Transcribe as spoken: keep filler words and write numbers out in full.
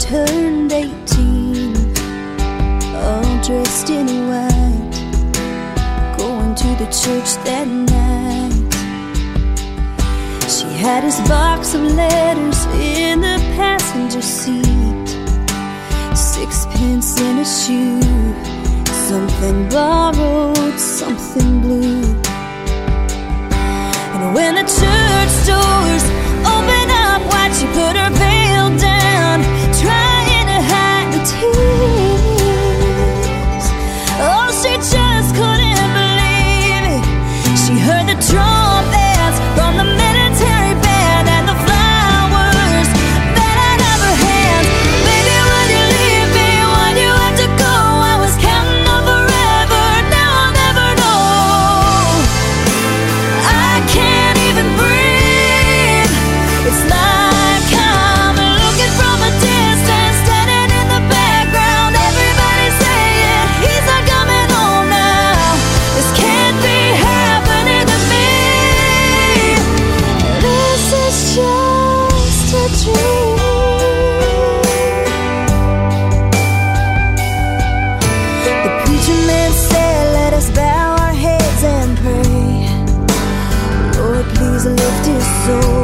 turned eighteen, all dressed in white, going to the church that night. She had his box of letters in the passenger seat, sixpence in a shoe, something borrowed, something blue. And when the church doors opened up wide, she put her veil down, trying to hide the tears. Oh, she just couldn't believe it. She heard the trumpets from the military band and the flowers that out of her hands. Baby, would you leave me? Why'd you have to go? I was counting on forever, now I'll never know. I can't even breathe. It's like I'm looking from a distance, standing in the background. Everybody's saying he's not coming home now. This can't be happening to me. This is just a dream. The preacher man said, let us bow our heads and pray. Lord, please lift his soul.